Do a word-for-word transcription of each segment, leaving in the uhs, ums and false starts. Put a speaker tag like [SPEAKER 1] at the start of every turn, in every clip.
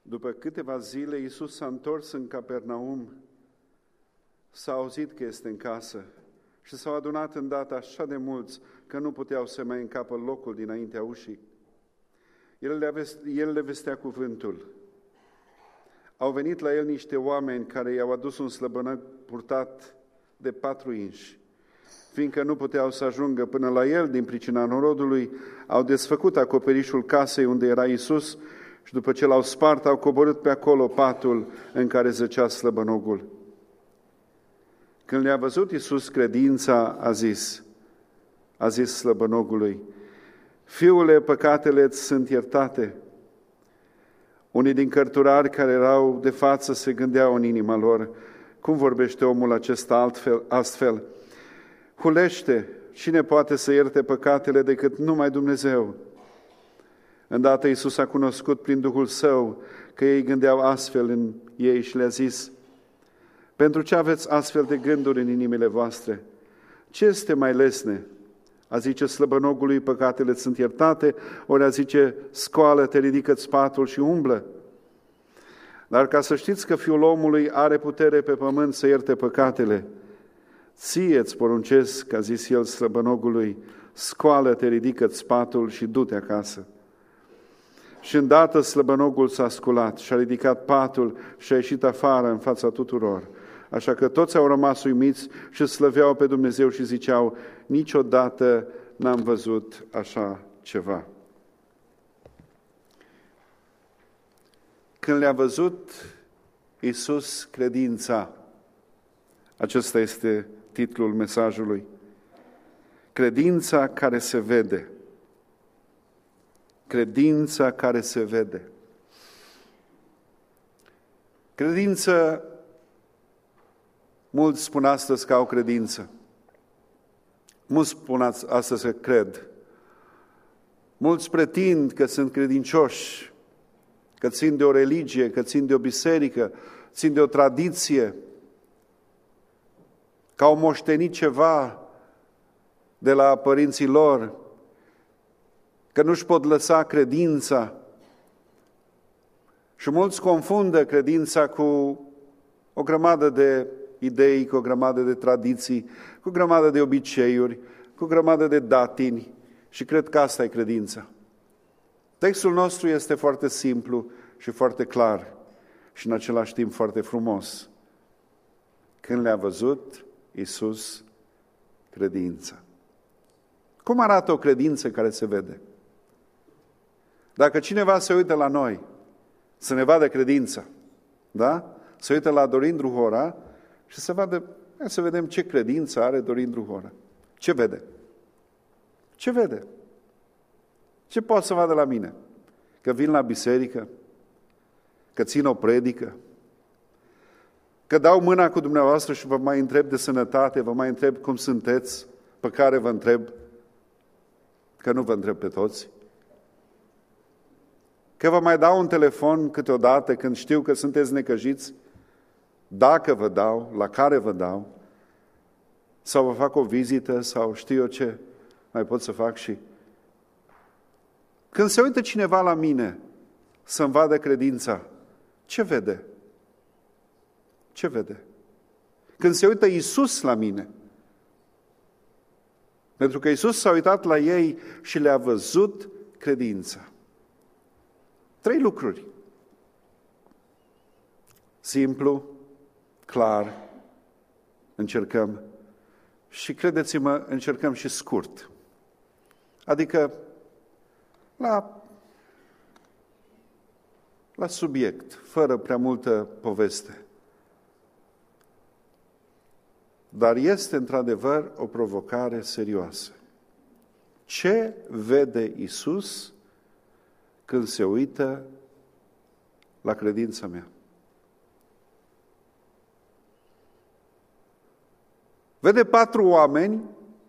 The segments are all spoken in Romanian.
[SPEAKER 1] După câteva zile, Iisus s-a întors în Capernaum, s-a auzit că este în casă și s-au adunat îndată așa de mulți că nu puteau să mai încapă locul dinaintea ușii. El le, el le vestea cuvântul. Au venit la el niște oameni care i-au adus un slăbănoc purtat de patru inși. Fiindcă nu puteau să ajungă până la el din pricina norodului, au desfăcut acoperișul casei unde era Iisus și după ce l-au spart, au coborât pe acolo patul în care zăcea slăbănogul. Când le-a văzut Iisus credința, a zis, a zis slăbănogului: Fiule, păcatele îți sunt iertate. Unii din cărturari care erau de față se gândeau în inima lor: cum vorbește omul acesta altfel, astfel? Hulește, cine poate să ierte păcatele decât numai Dumnezeu? Îndată Iisus a cunoscut prin Duhul Său că ei gândeau astfel în ei și le-a zis: pentru ce aveți astfel de gânduri în inimile voastre? Ce este mai lesne? A zice slăbănogului: păcatele sunt iertate, ori a zice: scoală-te, ridică-ți patul și umblă? Dar ca să știți că Fiul omului are putere pe pământ să ierte păcatele, ție-ți poruncesc, a zis el slăbănogului: scoală-te, ridică-ți patul și du-te acasă. Și îndată slăbănogul s-a sculat și a ridicat patul și a ieșit afară în fața tuturor. Așa că toți au rămas uimiți și slăveau pe Dumnezeu și ziceau: niciodată n-am văzut așa ceva. Când le-a văzut Iisus credința, acesta este titlul mesajului, credința care se vede. Credința care se vede. Credință, mulți spun astăzi că au credință. Mulți spun astăzi că cred. Mulți pretind că sunt credincioși, că țin de o religie, că țin de o biserică, țin de o tradiție, că au moștenit ceva de la părinții lor, că nu-și pot lăsa credința. Și mulți confundă credința cu o grămadă de idei, cu o grămadă de tradiții, cu o grămadă de obiceiuri, cu o grămadă de datini și cred că asta e credința. Textul nostru este foarte simplu și foarte clar și în același timp foarte frumos. Când le-a văzut Iisus credința. Cum arată o credință care se vede? Dacă cineva se uită la noi, să ne vadă credința, da? Se uită la Dorin Druhora și să vadă, să vedem ce credință are Dorin Druhora. Ce vede? Ce vede? Ce poate să vadă la mine? Că vin la biserică? Că țin o predică? Că dau mâna cu dumneavoastră și vă mai întreb de sănătate, vă mai întreb cum sunteți, pe care vă întreb, că nu vă întreb pe toți? Că vă mai dau un telefon câteodată când știu că sunteți necăjiți, dacă vă dau, la care vă dau, sau vă fac o vizită, sau știu eu ce mai pot să fac și... Când se uită cineva la mine să-mi vadă credința, ce vede? Ce vede? Când se uită Iisus la mine, pentru că Iisus s-a uitat la ei și le-a văzut credința. Trei lucruri. Simplu, clar, încercăm și, credeți-mă, încercăm și scurt. Adică la, la subiect, fără prea multă poveste. Dar este într-adevăr o provocare serioasă. Ce vede Iisus când se uită la credința mea? Vede patru oameni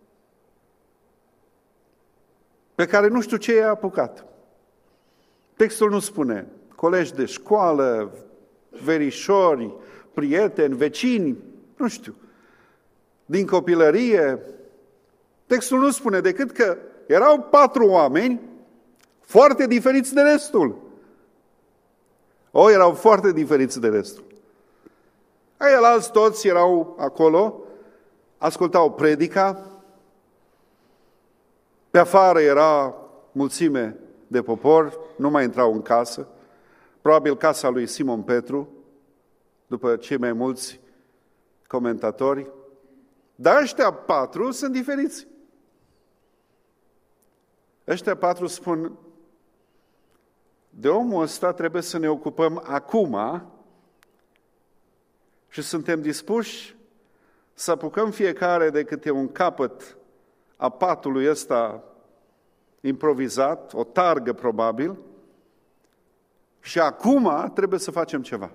[SPEAKER 1] pe care nu știu ce i-a apucat. Textul nu spune colegi de școală, verișori, prieteni, vecini, nu știu, din copilărie. Textul nu spune decât că erau patru oameni foarte diferiți de restul. O, erau foarte diferiți de restul. Ei, alți toți erau acolo, ascultau predica, pe afară era mulțime de popor, nu mai intrau în casă, probabil casa lui Simon Petru, după cei mai mulți comentatori, dar ăștia patru sunt diferiți. Ăștia patru spun, de omul ăsta trebuie să ne ocupăm acum și suntem dispuși să apucăm fiecare de câte un capăt a patului ăsta improvizat, o targă probabil, și acum trebuie să facem ceva.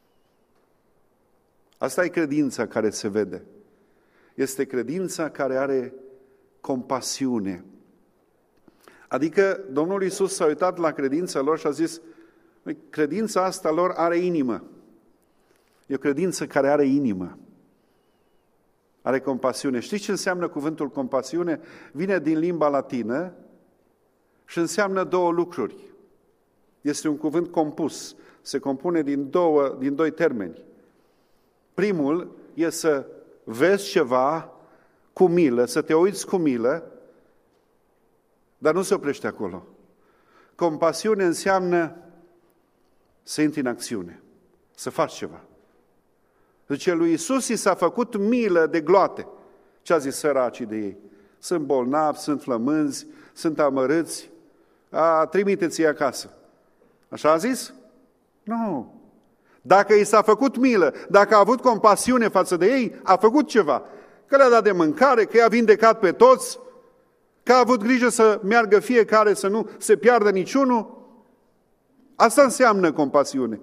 [SPEAKER 1] Asta e credința care se vede. Este credința care are compasiune. Adică Domnul Iisus s-a uitat la credința lor și a zis, credința asta lor are inimă. E o credință care are inimă. Are compasiune. Știți ce înseamnă cuvântul compasiune? Vine din limba latină și înseamnă două lucruri. Este un cuvânt compus. Se compune din, două, din doi termeni. Primul e să vezi ceva cu milă, să te uiți cu milă, dar nu se oprește acolo. Compasiune înseamnă să intri în acțiune, să faci ceva. Zice, lui Iisus i s-a făcut milă de gloate. Ce a zis săracii de ei? Sunt bolnavi, sunt flămânzi, sunt amărâți. A, trimiteți-i acasă. Așa a zis? Nu. Dacă i s-a făcut milă, dacă a avut compasiune față de ei, a făcut ceva. Că le-a dat de mâncare, că i-a vindecat pe toți, că a avut grijă să meargă fiecare, să nu se piardă niciunul. Asta înseamnă compasiune.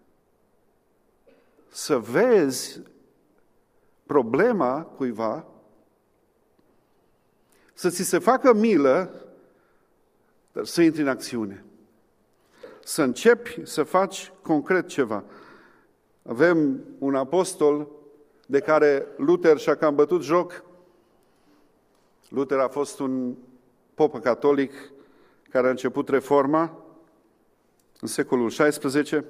[SPEAKER 1] Să vezi problema cuiva, să ți se facă milă, dar să intri în acțiune. Să începi să faci concret ceva. Avem un apostol de care Luther și-a cam bătut joc. Luther a fost un popă catolic care a început reforma în secolul șaisprezece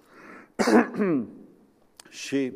[SPEAKER 1] și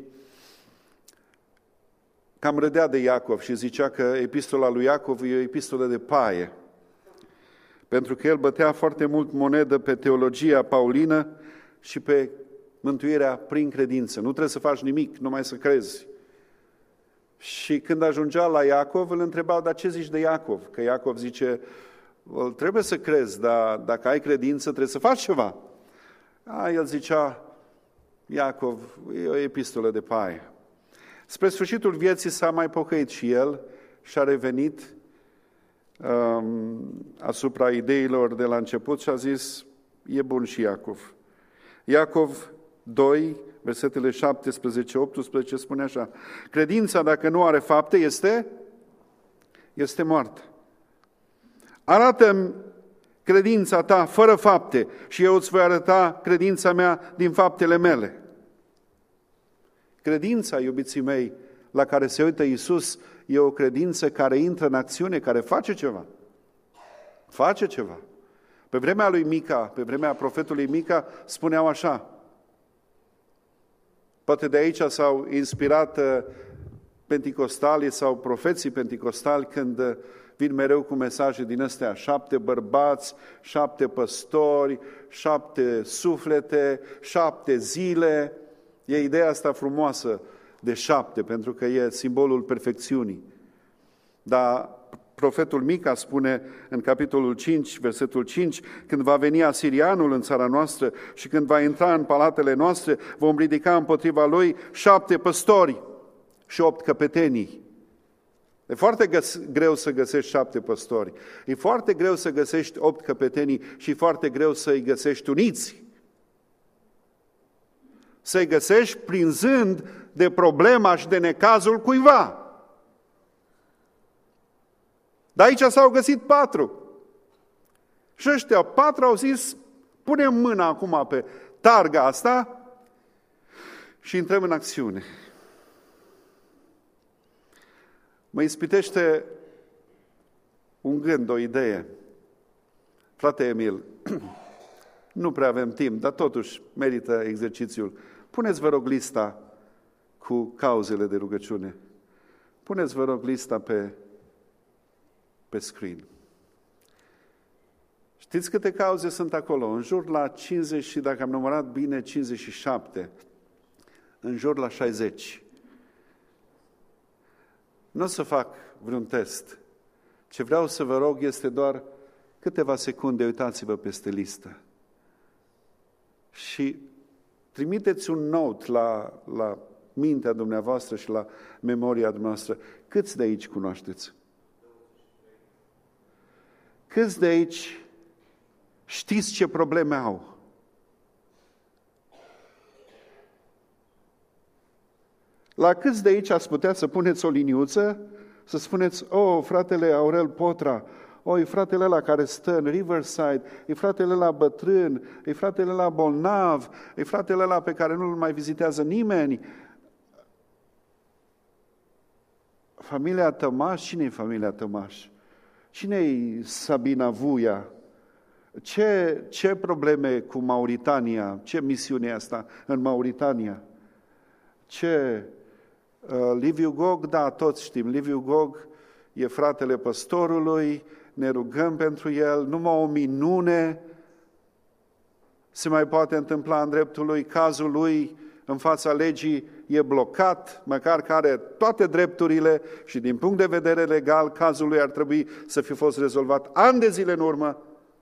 [SPEAKER 1] cam râdea de Iacov și zicea că epistola lui Iacov e o epistolă de paie, pentru că el bătea foarte mult monedă pe teologia paulină și pe mântuirea prin credință. Nu trebuie să faci nimic, numai să crezi. Și când ajungea la Iacov, îl întrebau, dar ce zici de Iacov? Că Iacov zice, trebuie să crezi, dar dacă ai credință, trebuie să faci ceva. A, el zicea, Iacov, e o epistolă de paie. Spre sfârșitul vieții s-a mai pocăit și el și a revenit um, asupra ideilor de la început și a zis, e bun și Iacov. Iacov doi, versetele șaptesprezece optsprezece spune așa, credința dacă nu are fapte este, este moartă. Arată-mi credința ta fără fapte și eu îți voi arăta credința mea din faptele mele. Credința, iubiții mei, la care se uită Iisus, e o credință care intră în acțiune, care face ceva. Face ceva. Pe vremea lui Mica, pe vremea profetului Mica, spuneau așa, poate de aici s-au inspirat penticostalii sau profeții penticostali când vin mereu cu mesaje din astea, șapte bărbați, șapte păstori, șapte suflete, șapte zile. E ideea asta frumoasă de șapte, pentru că e simbolul perfecțiunii. Dar profetul Mica spune în capitolul cinci, versetul cinci, când va veni asirianul în țara noastră și când va intra în palatele noastre, vom ridica împotriva lui șapte păstori și opt căpetenii. E foarte găs- greu să găsești șapte păstori. E foarte greu să găsești opt căpetenii și e foarte greu să-i găsești uniți. Să-i găsești prinzând de problema și de necazul cuiva. Dar aici s-au găsit patru. Și ăștia patru au zis, punem mâna acum pe targa asta și intrăm în acțiune. Mă ispitește un gând, o idee. Frate Emil, Nu prea avem timp, dar totuși merită exercițiul. Puneți, vă rog, lista cu cauzele de rugăciune. Puneți, vă rog, lista pe, pe screen. Știți câte cauze sunt acolo? În jur la cincizeci și, dacă am numărat bine, cincizeci și șapte. În jur la șaizeci. Nu o să fac vreun test. Ce vreau să vă rog este doar câteva secunde, uitați-vă peste listă. Și trimiteți un note la, la mintea dumneavoastră și la memoria dumneavoastră. Câți de aici cunoașteți? Câți de aici știți ce probleme au? La câți de aici ați putea să puneți o liniuță, să spuneți, oh, fratele Aurel Potra, oh, e fratele ăla care stă în Riverside, e fratele ăla bătrân, e fratele ăla bolnav, e fratele ăla pe care nu-l mai vizitează nimeni. Familia Tămaș, cine e familia Tămaș? Cine e Sabina Vuia? Ce, ce probleme cu Mauritania? Ce misiune e asta în Mauritania? Ce? Uh, Liviu Gog, da, toți știm, Liviu Gog e fratele păstorului, ne rugăm pentru el, numai o minune se mai poate întâmpla în dreptul lui, cazul lui în fața legii e blocat, măcar că are toate drepturile și din punct de vedere legal, cazul lui ar trebui să fi fost rezolvat ani de zile în urmă.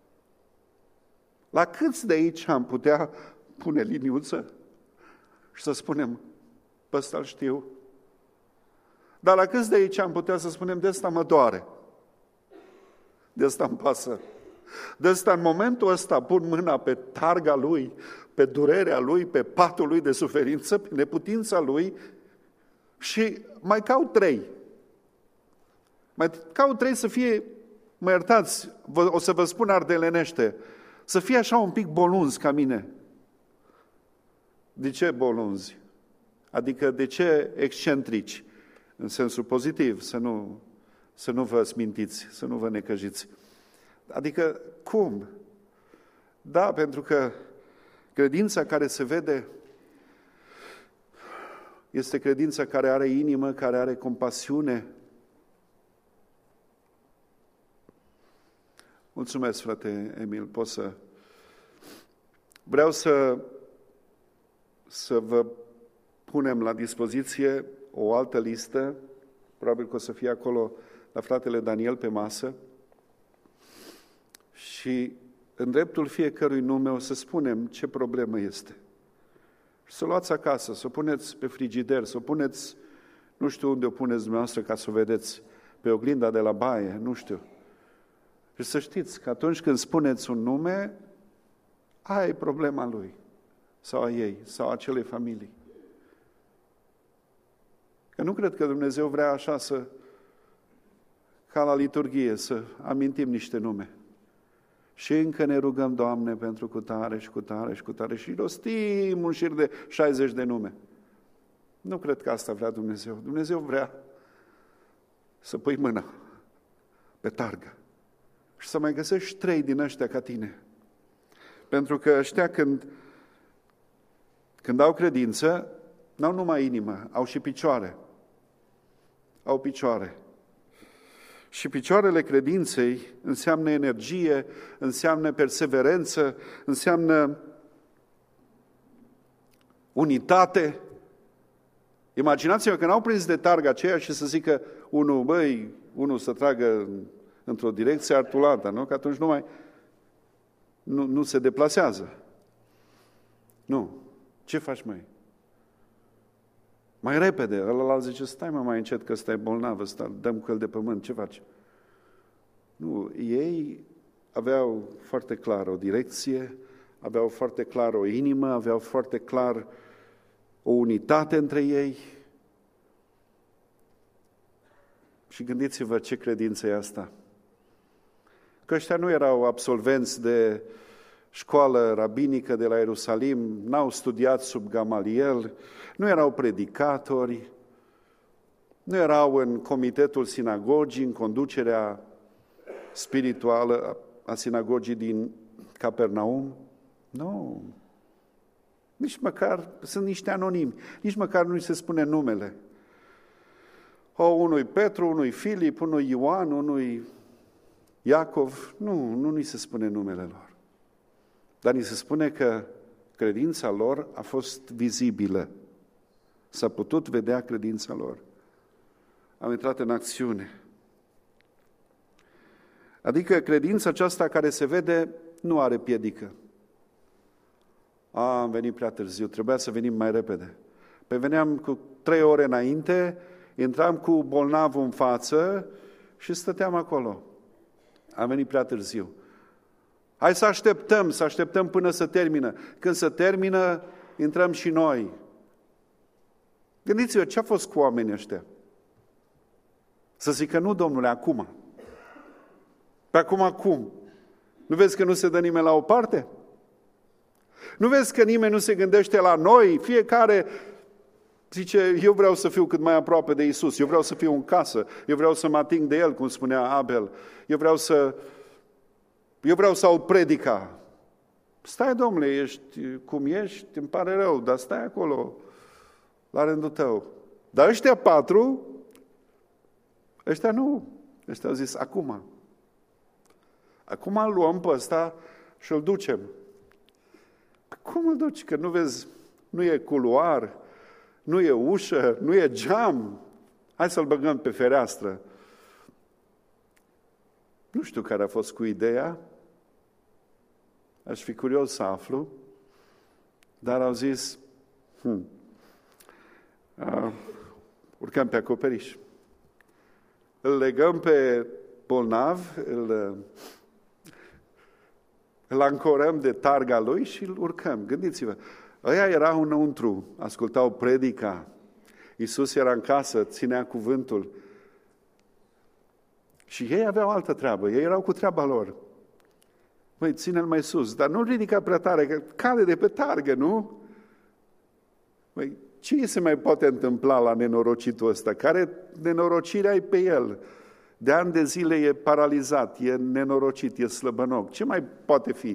[SPEAKER 1] La câți de aici am putea pune liniuță și să spunem, pe ăsta-l știu? Dar la câți de aici am putea să spunem, de ăsta mă doare, de ăsta îmi pasă, de ăsta în momentul ăsta pun mâna pe targa lui, pe durerea lui, pe patul lui de suferință, pe neputința lui și mai caut trei. Mai caut trei să fie, mă iertați, o să vă spun ardelenește, să fie așa un pic bolunzi ca mine. De ce bolunzi? Adică de ce excentrici? În sensul pozitiv, să nu, să nu vă smintiți, să nu vă necăjiți. Adică, cum? Da, pentru că credința care se vede este credința care are inimă, care are compasiune. Mulțumesc, frate Emil, pot să... Vreau să, să vă punem la dispoziție o altă listă, probabil că o să fie acolo la fratele Daniel pe masă, și în dreptul fiecărui nume o să spunem ce problemă este. Să o luați acasă, să o puneți pe frigider, să o puneți, nu știu unde o puneți dumneavoastră ca să o vedeți, pe oglinda de la baie, nu știu. Și să știți că atunci când spuneți un nume, aia e problema lui, sau a ei, sau a acelei familii. Că nu cred că Dumnezeu vrea așa să, ca la liturghie, să amintim niște nume. Și încă ne rugăm, Doamne, pentru cutare și cutare și cutare și rostim un șir de șaizeci de nume. Nu cred că asta vrea Dumnezeu. Dumnezeu vrea să pui mâna pe targă și să mai găsești trei din ăștia ca tine. Pentru că ăștia când, când au credință, n-au numai inimă, au și picioare. Au picioare. Și picioarele credinței înseamnă energie, înseamnă perseverență, înseamnă unitate. Imaginați-vă că n-au prins de targă aceea și să zică unul, băi, unul să tragă într-o direcție, altul alta, nu? Că atunci nu mai nu, nu se deplasează. Nu. Ce faci, măi? Mai repede. Ăla zice, stai mă mai încet că ăsta e bolnav, ăsta, dăm cu el de pământ, ce faci? Nu, ei aveau foarte clar o direcție, aveau foarte clar o inimă, aveau foarte clar o unitate între ei. Și gândiți-vă ce credință e asta. Că ăștia nu erau absolvenți de școală rabinică de la Ierusalim, n-au studiat sub Gamaliel, nu erau predicatori, nu erau în comitetul sinagogii, în conducerea spirituală a sinagogii din Capernaum, Nu. Nici măcar, sunt niște anonimi, nici măcar nu-i se spune numele. O, unui Petru, unui Filip, unui Ioan, unui Iacov, nu, nu ni se spune numele lor. Dar ni se spune că credința lor a fost vizibilă. S-a putut vedea credința lor. Am intrat în acțiune. Adică credința aceasta care se vede nu are piedică. A, am venit prea târziu, trebuia să venim mai repede. Păi veneam cu trei ore înainte, intram cu bolnavul în față și stăteam acolo. Am venit prea târziu. Hai să așteptăm, să așteptăm până să termină. Când se termină, intrăm și noi. Gândiți-vă, ce a fost cu oamenii ăștia? Să zică, nu, domnule, acum. Pe acum, acum. Nu vezi că nu se dă nimeni la o parte? Nu vezi că nimeni nu se gândește la noi? Fiecare zice, eu vreau să fiu cât mai aproape de Iisus, eu vreau să fiu în casă, eu vreau să mă ating de El, cum spunea Abel, eu vreau să, eu vreau să aud predica. Stai, domnule, ești cum ești, îmi pare rău, dar stai acolo, la rândul tău. Dar ăștia patru, ăștia nu, ăștia au zis, acum. Acum îl luăm pe ăsta și îl ducem. Cum îl duci? Că nu vezi, nu e culoar, nu e ușă, nu e geam. Hai să-l băgăm pe fereastră. Nu știu care a fost cu ideea. Aș fi curios să aflu. Dar au zis, hm, uh, urcăm pe acoperiș. Îl legăm pe bolnav, îl, îl ancorăm de targa lui și îl urcăm. Gândiți-vă, ăia erau înăuntru, ascultau predica, Iisus era în casă, ținea cuvântul și ei aveau altă treabă, ei erau cu treaba lor. Măi, ține-l mai sus, dar nu ridica prea tare, că cade de pe targă, nu? Măi, ce se mai poate întâmpla la nenorocitul ăsta? Care nenorocire ai pe el? De ani de zile e paralizat, e nenorocit, e slăbănoc. Ce mai poate fi?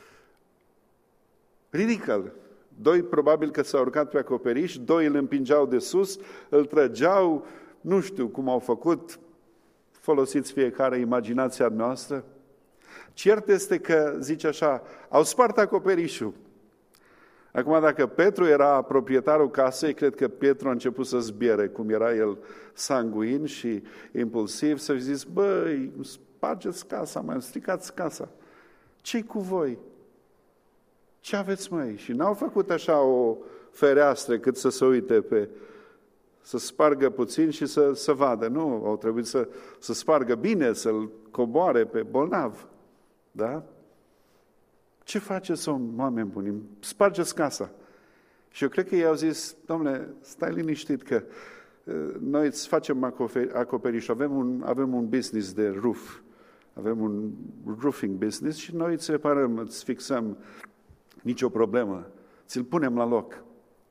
[SPEAKER 1] Ridică-l. Doi probabil că s-au urcat pe acoperiș, doi îl împingeau de sus, îl trăgeau, nu știu cum au făcut, folosiți fiecare imaginația noastră. Cert este că, zice așa, au spart acoperișul. Acum, dacă Petru era proprietarul casei, cred că Petru a început să zbiere, cum era el sanguin și impulsiv, să-și zis, băi, spargeți casa, mai stricați casa. Ce-i cu voi? Ce aveți, măi? Și n-au făcut așa o fereastră cât să se uite pe, să spargă puțin și să, să vadă. Nu, au trebuit să, să spargă bine, să-l coboare pe bolnav. Da? Ce faceți, oameni buni? Spargeți casa. Și eu cred că ei au zis, domnule, stai liniștit că noi îți facem acoperiș, avem un, avem un business de roof, avem un roofing business și noi îți reparăm, îți fixăm, nicio problemă, ți-l punem la loc.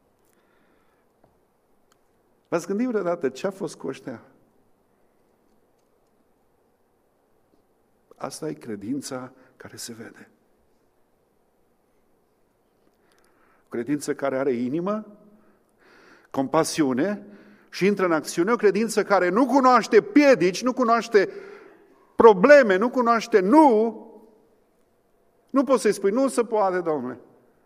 [SPEAKER 1] V-ați gândit vreodată ce a fost cu ăștia? Asta e credința care se vede. O credință care are inimă, compasiune și intră în acțiune, o credință care nu cunoaște piedici, nu cunoaște probleme, nu cunoaște nu. Nu poți să-i spui, nu se poate, domnule.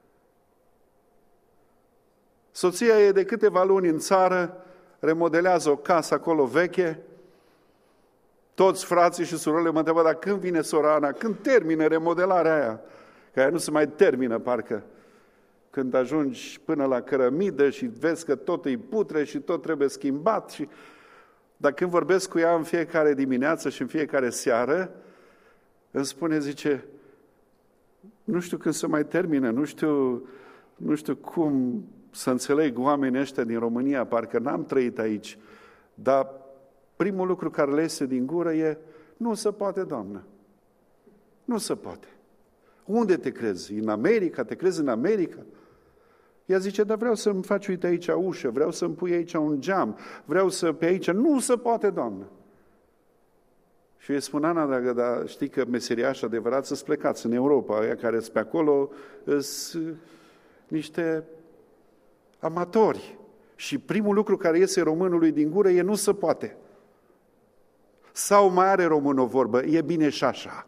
[SPEAKER 1] Soția e de câteva luni în țară, remodelează o casă acolo veche, toți frații și surorile mă întreabă, dar când vine sora Ana? Când termină remodelarea aia? Că aia nu se mai termină, parcă. Când ajungi până la cărămidă și vezi că tot îi putre și tot trebuie schimbat. Și... Dar când vorbesc cu ea în fiecare dimineață și în fiecare seară, îmi spune, zice, nu știu când se mai termină, nu știu, nu știu cum să înțeleg oamenii ăștia din România, parcă n-am trăit aici, dar primul lucru care le iese din gură e, nu se poate, Doamnă, nu se poate. Unde te crezi? În America? Te crezi în America? Ea zice, dar vreau să-mi faci, uite aici ușă, vreau să-mi pui aici un geam, vreau să pe aici, nu se poate, Doamnă. Și îi spun, Ana, dragă, dar știi că meseriași adevărat să-ți plecați în Europa, aia care sunt pe acolo, sunt niște amatori. Și primul lucru care iese românului din gură e nu se poate. Sau mai are român o vorbă, e bine și așa.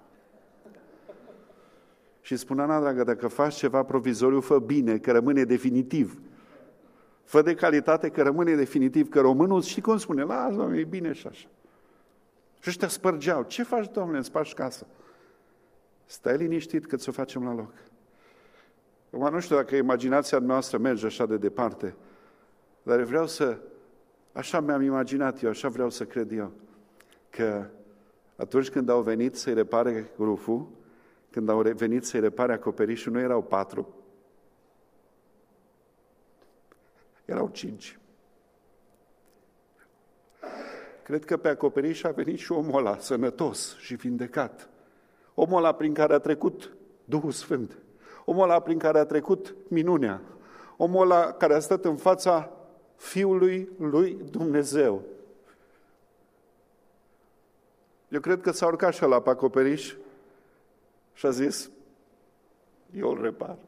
[SPEAKER 1] Și spune, Ana, dragă, dacă faci ceva provizoriu, fă bine, că rămâne definitiv. Fă de calitate, că rămâne definitiv, că românul, știi cum spune, lasă, Doamne, e bine și așa. Și ăștia spărgeau. Ce faci, Doamne, îmi spargi casa? Stai liniștit că ți-o facem la loc. Acum nu știu dacă imaginația noastră merge așa de departe, dar vreau să, așa mi-am imaginat eu, așa vreau să cred eu, că atunci când au venit să-i repare ruful, când au venit să-i repare acoperișul, nu erau patru, erau cinci. Cred că pe acoperiș a venit și omul ăla, sănătos și vindecat. Omul ăla prin care a trecut Duhul Sfânt. Omul ăla prin care a trecut minunea. Omul ăla care a stat în fața Fiului lui Dumnezeu. Eu cred că s-a urcat și ăla pe acoperiș și a zis, eu îl repar.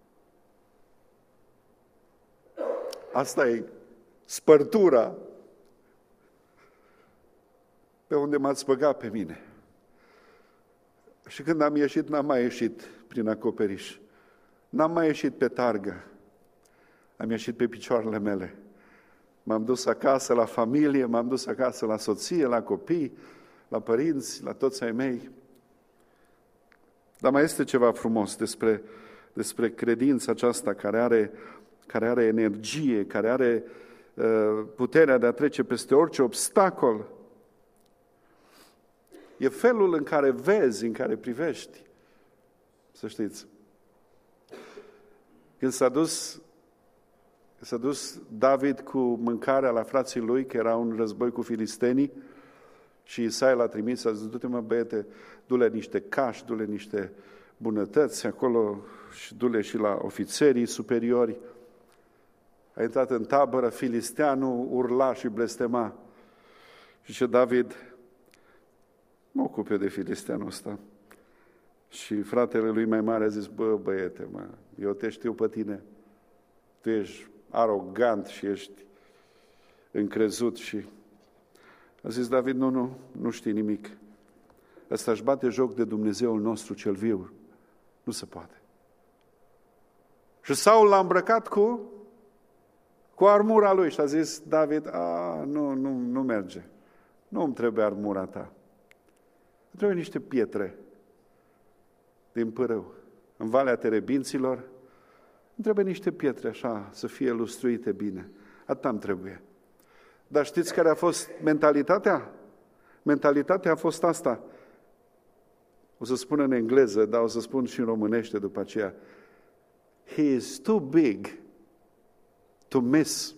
[SPEAKER 1] Asta e spărtura pe unde m-ați băgat pe mine. Și când am ieșit, n-am mai ieșit prin acoperiș. N-am mai ieșit pe targă. Am ieșit pe picioarele mele. M-am dus acasă la familie, m-am dus acasă la soție, la copii, la părinți, la toți ai mei. Dar mai este ceva frumos despre, despre credința aceasta care are, care are energie, care are uh, puterea de a trece peste orice obstacol. E felul în care vezi, în care privești. Să știți. Când s-a dus, s-a dus David cu mâncarea la frații lui, că era un război cu filistenii, și Isai l-a trimis, a zis, du-te mă băiete, du-le niște cași, du-le niște bunătăți acolo și du-le și la ofițerii superiori. A intrat în tabără, filisteanul urla și blestema. Și ce David, mă ocup eu de filisteanul ăsta. Și fratele lui mai mare a zis, bă, băiete, mă, eu te știu pe tine. Tu ești arogant și ești încrezut. Și a zis David, nu, nu, nu știi nimic. Ăsta își bate joc de Dumnezeul nostru cel viu. Nu se poate. Și Saul l-a îmbrăcat cu, cu armura lui și a zis David, a, nu, nu, nu merge. Nu îmi trebuie armura ta. Îmi trebuie niște pietre din pârâu. În Valea Terebinților îmi trebuie niște pietre așa, să fie lustruite bine. Atât îmi trebuie. Dar știți care a fost mentalitatea? Mentalitatea a fost asta. O să spun în engleză, dar o să spun și în românește după aceea. He is too big to miss.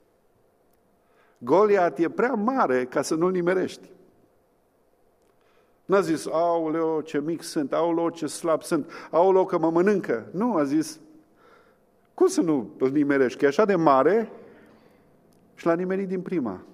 [SPEAKER 1] Goliat e prea mare ca să nu-l nimerești. N-a zis, aoleo, ce mic sunt, aoleo, ce slab sunt, aoleo, că mă mănâncă. Nu, a zis, cum să nu îl nimerești? Că e așa de mare și l-a nimerit din prima.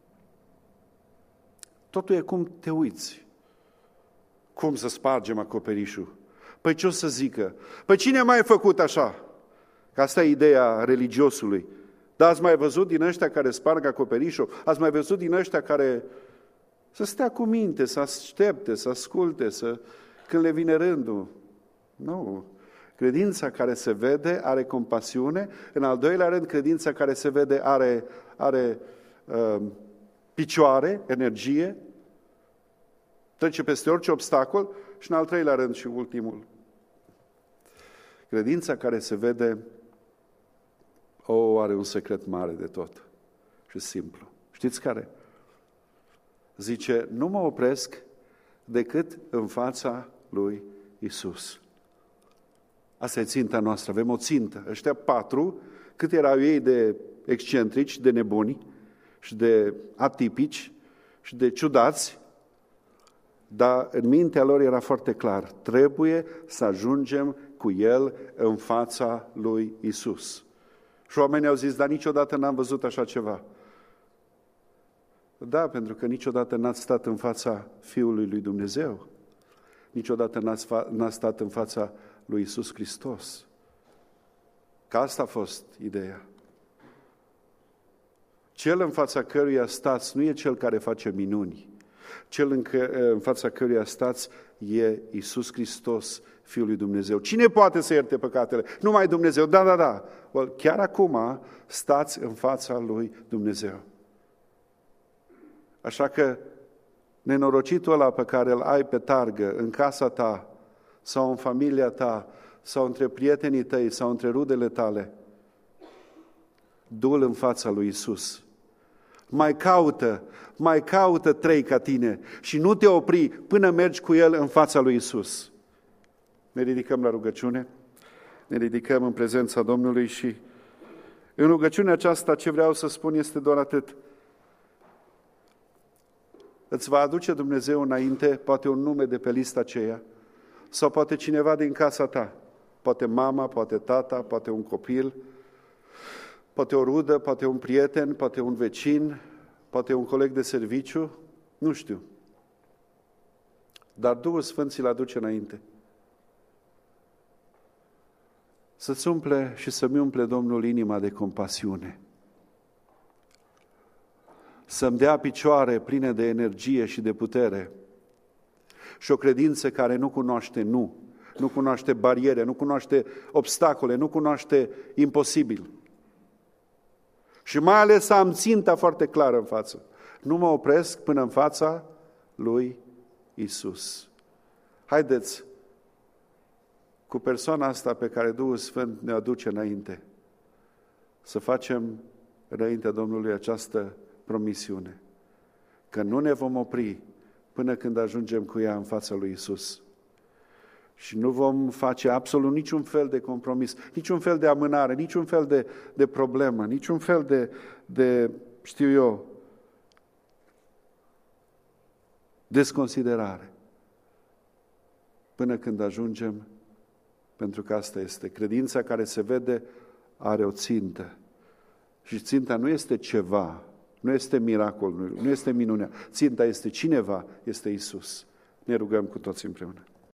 [SPEAKER 1] Totul e cum te uiți. Cum să spargem acoperișul? Păi ce o să zică? Păi cine a mai făcut așa? Că asta e ideea religiosului. Dar ați mai văzut din ăștia care sparg acoperișul? Ați mai văzut din ăștia care să stea cu minte, să aștepte, să asculte, să... când le vine rândul? Nu. Credința care se vede are compasiune. În al doilea rând, credința care se vede are, are uh, picioare, energie, trece peste orice obstacol. Și în al treilea rând și ultimul, credința care se vede o, are un secret mare de tot și simplu. Știți care? Zice, nu mă opresc decât în fața lui Iisus. Asta e ținta noastră, avem o țintă. Ăștia patru, cât erau ei de excentrici, de nebuni și de atipici și de ciudați, dar în mintea lor era foarte clar, trebuie să ajungem cu El în fața lui Iisus. Și oamenii au zis, dar niciodată n-am văzut așa ceva. Da, pentru că niciodată n-ați stat în fața Fiului lui Dumnezeu. Niciodată n-ați, fa- n-ați stat în fața lui Iisus Hristos. Că asta a fost ideea. Cel în fața căruia stați nu e cel care face minuni. Cel în, că, în fața căruia stați e Iisus Hristos, Fiul lui Dumnezeu. Cine poate să ierte păcatele? Numai Dumnezeu. Da, da, da. Well, chiar acum stați în fața lui Dumnezeu. Așa că nenorocitul ăla pe care îl ai pe targă, în casa ta, sau în familia ta, sau între prietenii tăi, sau între rudele tale, du-l în fața lui Iisus. Mai caută, mai caută trei ca tine și nu te opri până mergi cu el în fața lui Iisus. Ne ridicăm la rugăciune, ne ridicăm în prezența Domnului și în rugăciunea aceasta ce vreau să spun este doar atât. Îți va aduce Dumnezeu înainte poate un nume de pe lista aceea sau poate cineva din casa ta, poate mama, poate tata, poate un copil, poate o rudă, poate un prieten, poate un vecin, poate un coleg de serviciu, nu știu. Dar Duhul Sfânt ți-l aduce înainte. Să-ți umple și să-mi umple Domnul inima de compasiune. Să-mi dea picioare pline de energie și de putere și o credință care nu cunoaște nu, nu cunoaște bariere, nu cunoaște obstacole, nu cunoaște imposibil. Și mai ales să am ținta foarte clară în față. Nu mă opresc până în fața lui Isus. Haideți cu persoana asta pe care Duhul Sfânt ne aduce înainte să facem înaintea Domnului această promisiune. Că nu ne vom opri până când ajungem cu ea în fața lui Isus. Și nu vom face absolut niciun fel de compromis, niciun fel de amânare, niciun fel de, de problemă, niciun fel de, de, știu eu, desconsiderare. Până când ajungem, pentru că asta este. Credința care se vede are o țintă. Și ținta nu este ceva, nu este miracolul, nu este minunea. Ținta este cineva, este Isus. Ne rugăm cu toți împreună.